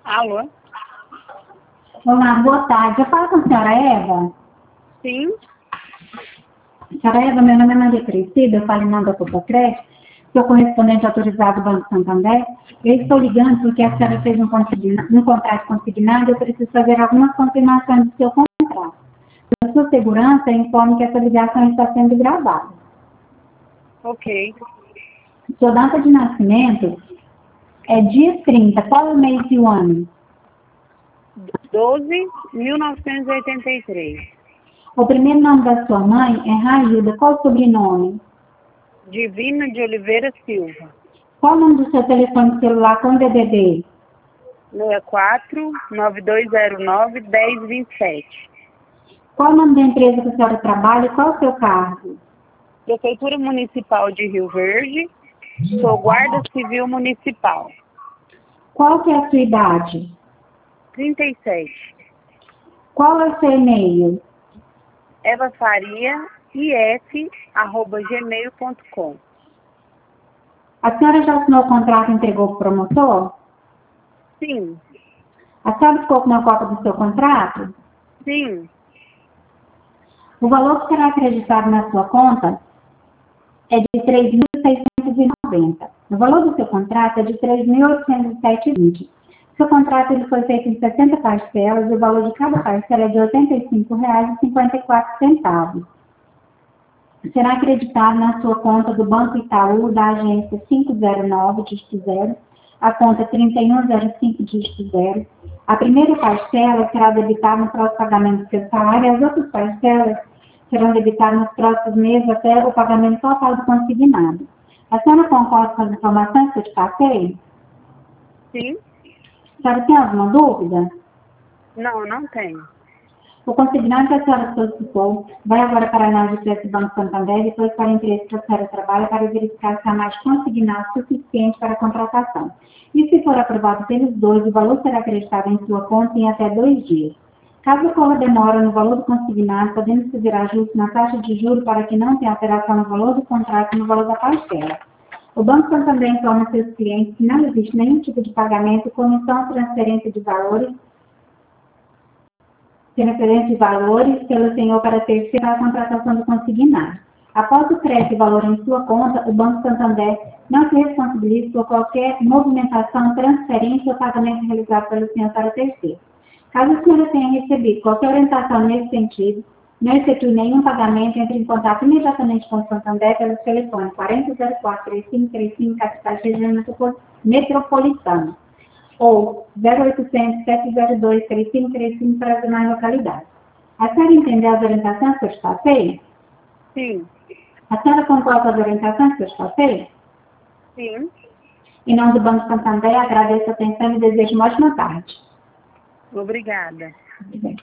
Alô? Olá, boa tarde. Eu falo com a senhora Eva. Sim? Senhora Eva, meu nome é Maria Crescida, eu falo em nome da Copacred, sou correspondente autorizado do Banco Santander. Eu estou ligando porque a senhora fez um contrato consignado e eu preciso fazer algumas confirmações do seu contrato. Para sua segurança, informe que essa ligação está sendo gravada. Ok. Sua data de nascimento é dia 30. Qual é o mês e o ano? 12.1983. O primeiro nome da sua mãe é Railda. Qual o sobrenome? Divina de Oliveira Silva. Qual o nome do seu telefone celular com DDD? 64-9209-1027. Qual o nome da empresa que a senhora trabalha e qual o seu cargo? Prefeitura Municipal de Rio Verde. Sou guarda civil municipal. Qual que é a sua idade? 37. Qual é o seu e-mail? evafaria.if@gmail.com. A senhora já assinou o contrato e entregou para o promotor? Sim. A senhora ficou com uma cópia do seu contrato? Sim. O valor que será acreditado na sua conta é de 3.690. O valor do seu contrato é de 3.807,20. Seu contrato ele foi feito em 60 parcelas e o valor de cada parcela é de R$ 85,54. Será acreditado na sua conta do Banco Itaú, da agência 509, dígito 0, a conta 3105, dígito 0. A primeira parcela será debitada no próximo pagamento do seu salário e as outras parcelas serão debitadas nos próximos meses até o pagamento total do consignado. A senhora concorda com as informações que eu te passei? Sim? A senhora tem alguma dúvida? Não tenho. O consignado que a senhora solicitou vai agora para a análise de preço do Banco Santander e depois para a empresa que a senhora trabalha para verificar se há mais consignado suficiente para a contratação. E se for aprovado pelos dois, o valor será acreditado em sua conta em até 2 dias. Caso ocorra demora no valor do consignado, podemos fazer ajuste na taxa de juros para que não tenha alteração no valor do contrato e no valor da parcela. O Banco Santander informa seus clientes que não existe nenhum tipo de pagamento, comissão ou transferência de valores pelo senhor para terceiro a contratação do consignado. Após o crédito de valor em sua conta, o Banco Santander não se responsabiliza por qualquer movimentação, transferência ou pagamento realizado pelo senhor para terceiro. Caso a senhora tenha recebido qualquer orientação nesse sentido, não efetue nenhum pagamento, entre em contato imediatamente com o Santander pelo telefone 4004-3535, capital região metropolitana, ou 0800-702-3535 para as demais localidades. A senhora entendeu as orientações que eu te passei? Sim. A senhora concorda com as orientações que eu te passei? Sim. Em nome do Banco Santander, agradeço a atenção e desejo uma ótima tarde. Obrigada. Muito bem.